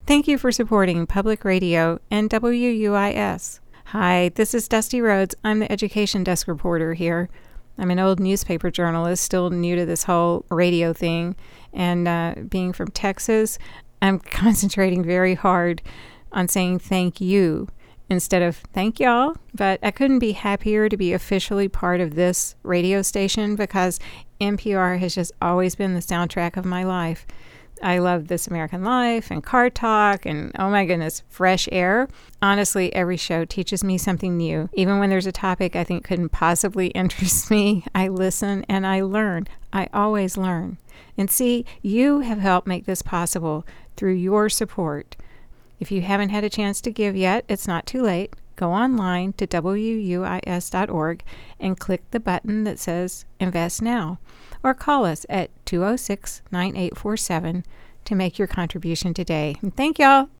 Thank you for supporting Public Radio and WUIS. Hi, this is Dusty Rhodes. I'm the Education Desk reporter here. I'm an old newspaper journalist, still new to this whole radio thing. And being from Texas, I'm concentrating very hard on saying thank you instead of thank y'all. But I couldn't be happier to be officially part of this radio station because NPR has just always been the soundtrack of my life. I love This American Life and Car Talk and, oh my goodness, Fresh Air. Honestly, every show teaches me something new. Even when there's a topic I think couldn't possibly interest me, I listen and I learn. I always learn. And see, you have helped make this possible through your support. If you haven't had a chance to give yet, it's not too late. Go online to wuis.org and click the button that says Invest Now, or call us at 206-9847 to make your contribution today. And thank y'all.